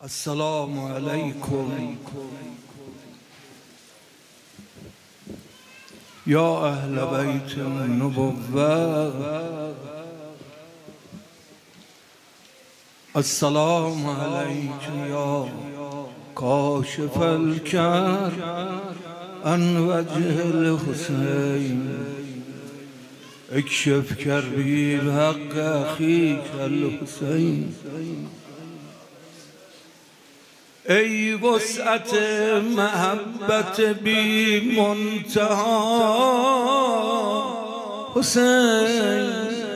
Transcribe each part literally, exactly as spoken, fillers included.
السلام علیکم یا اهل بیت النبوة. السلام علیک یا کاشف الکرب عن وجه الحسین اکشف کربی بحق اخیک الحسین. ای وسعت محبت بی منتها حسین،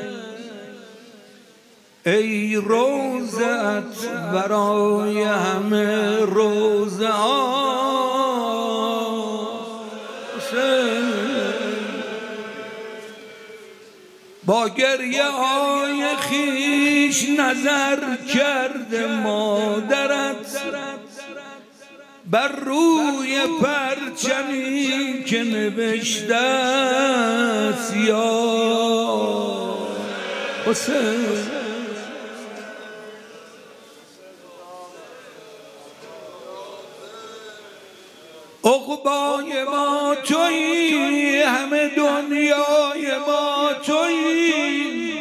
ای روزت برای همه روزه ها حسین. با گریه های خیش نظر کرده مادرت بر روی پرچمی که نوشته است یا حسین. عقبای ما تویی، همه دنیای ما تویی،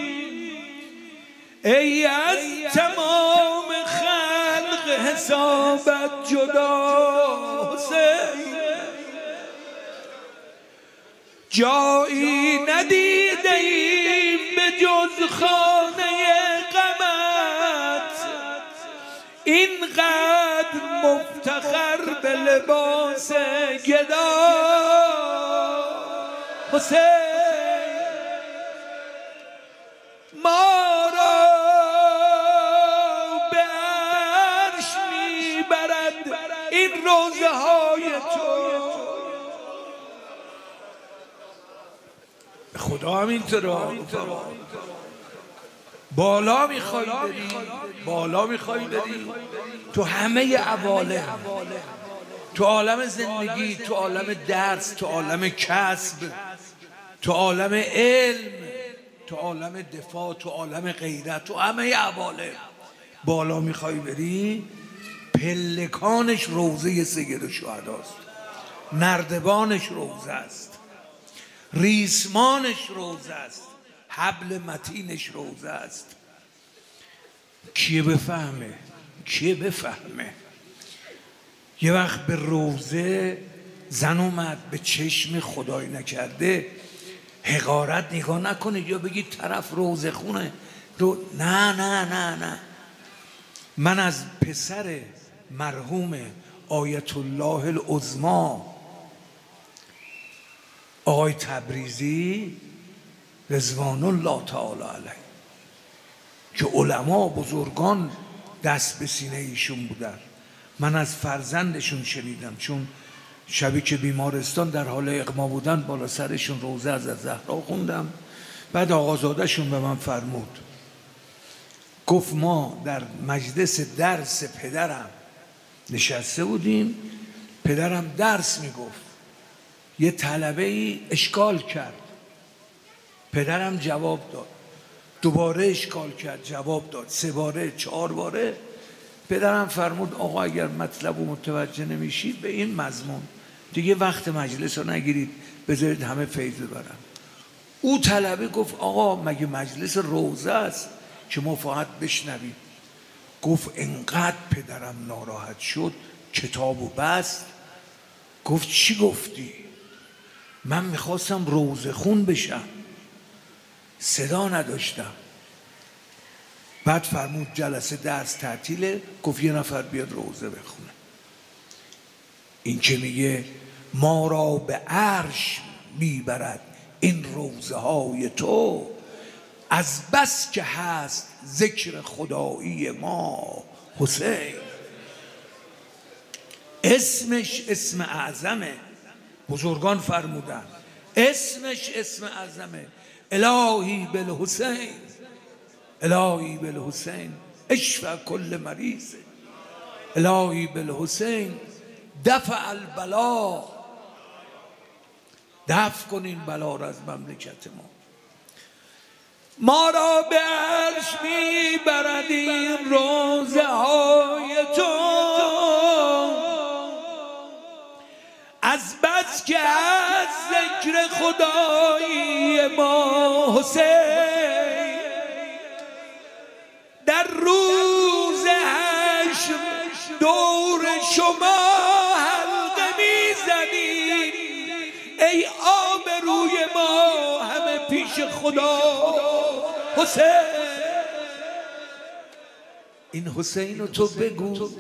ای از تمام خلق حسابت جدا حسین. جایی ندیده ایم به جز خانه غمت، اینقدر مفتخر به لباس گدا حسین. ما را به عرش میبرد این روزه های تو. خدا هم اینطور بالا میخوای بری، بالا میخوای بری تو همه عوالم، تو عالم زندگی، تو عالم درس، تو عالم کسب، تو عالم علم، تو عالم دفاع، تو عالم غیرت، تو همه عوالم بالا میخوای بری. پلکانش روضه سید شهداست، نردبانش روضه است، ریسمانش روضه است، حبل متینش روضه است. کیه بفهمه؟ کیه بفهمه؟ یه وقت به روضه زن اومد، به چشم خدای نکرده حقارت نگاه نکنید یا بگید طرف روضه خونه رو. نه نه نه نه. من از پسر مرحوم آیت الله العظمی آقای تبریزی رضوان الله تعالی علیه که علما بزرگان دست به سینه ایشون بودن، من از فرزندشون شنیدم، چون شبی که بیمارستان در حال اغما بودن بالا سرشون روضه از زهرا خوندم. بعد آقازادهشون به من فرمود، گفت ما در مجلس درس پدرم نشسته بودیم، پدرم درس میگفت، یه طلبه ای اشکال کرد، پدرم جواب داد، دوباره اشکال کرد جواب داد، سه باره چهار باره. پدرم فرمود آقا اگر مطلب رو متوجه نمیشید به این مضمون دیگه وقت مجلس رو نگیرید، بذارید همه فیض ببرن. او طلبه گفت آقا مگه مجلس روضه است که ما فقط بشنویم؟ گفت انقدر پدرم ناراحت شد کتابو بست. گفت چی گفتی؟ من میخواستم روضه خون بشم، صدا نداشتم. بعد فرمود جلسه درس تعطیله، گفت یه نفر بیاد روضه بخونه. این که میگه ما را به عرش میبرد این روضه های تو، از بس که هست ذکر خدایی ما حسین. اسمش اسم اعظمه، بزرگان فرمودن اسمش اسم اعظمه. الهی بالحسین، الهی بالحسین اشفع کل مریض، الهی بالحسین دفع البلا. دفع کن این بلا را از مملکت ما. ما را به عرش میبرد این روزه های تو، خدایی ما حسین در روز حشر دور شما حلقه میزنیم ای آبروی ما همه پیش خدا حسین. این حسین رو تو بگو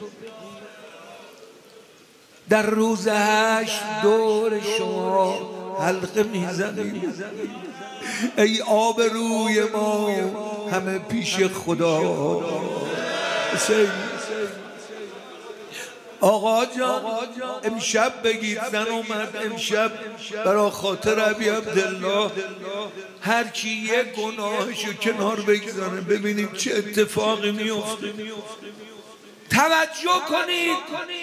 در روز حشر دور شما حلقه میزنیم ای آبروی ما همه پیش خدا حسین. آقا جان امشب بگید زن اومد امشب برای خاطر ابی عبدالله هر کی یک گناهشو کنار بگذاره ببینیم چه اتفاقی میفته. توجه کنید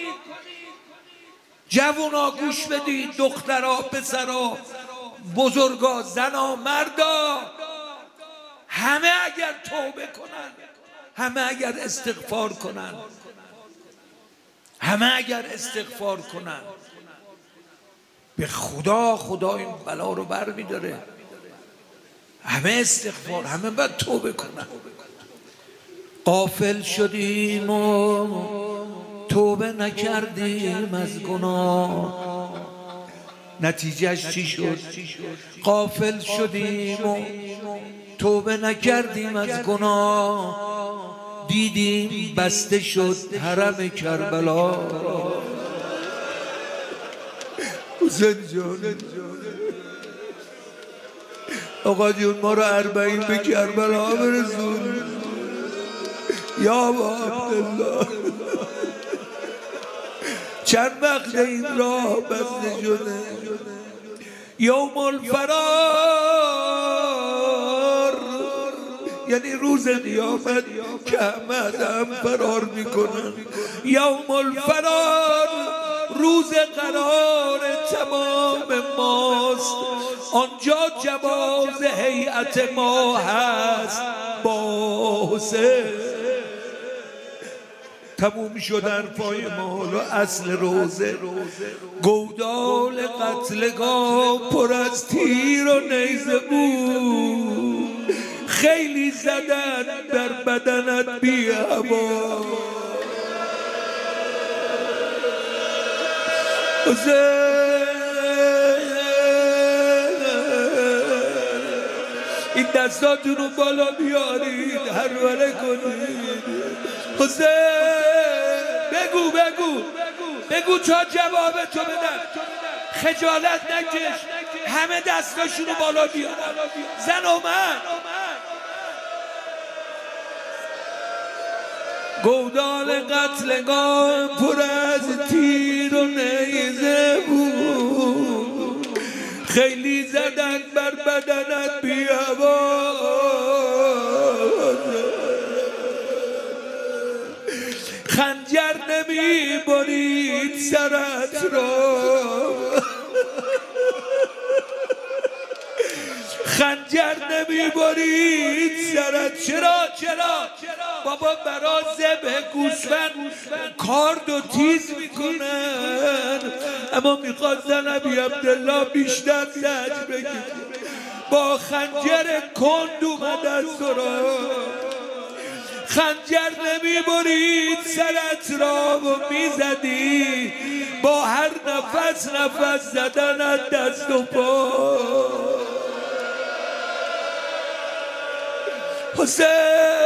جوونا، گوش بدید، دخترها، پسرها، بزرگا، زنا، مردا، همه اگر توبه کنن، همه اگر استغفار کنن، همه اگر استغفار کنن به خدا، خدا این بلا رو بر میداره. همه استغفار، همه باید توبه کنن. غافل شدیم و توبه نکردیم از گناه، نتیجهش چی شد؟ غافل شدیم و توبه نکردیم از گناه، دیدیم بسته شد حرم کربلا. حسین جان آقا جون ما رو اربعین به کربلا برسون یا ابا عبدالله. چند وقت این راه بسته شده، یوم الفرار یعنی روز قیامت که همه هم فرار میکنن. یوم الفرار روز قرار تمام ماست، آنجا جواز هیئت ما هست با حسین. تموم شد حرفای مال و اصل روزه، گودال قتلگاه پر از تیر و نیزه بود، خیلی زدن در بدنت بی هوا. این دستاتون رو بالا بیارید، هروله کنید. حسین بگو بگو بگو تا جواب تو بدن، خجالت نکش، همه دستاشون رو بالا بیارن. زن اومد، گودال قتلگاه پر از تیر و نیزه بود، خیلی زدن بر بدنت بی هوا. خنجر نمی برید سرت را، خنجر نمی برید سرت. چرا چرا بابا برا ذبح گوسفند کارد و تیز میکنن، اما میخواد زن ابی عبدالله بیشتر زجر بگیره. با خنجر کند اومد از سرا، خنجر نمی برید سرت را و میزدی با هر نفس نفس زدنت دست و پا. حسین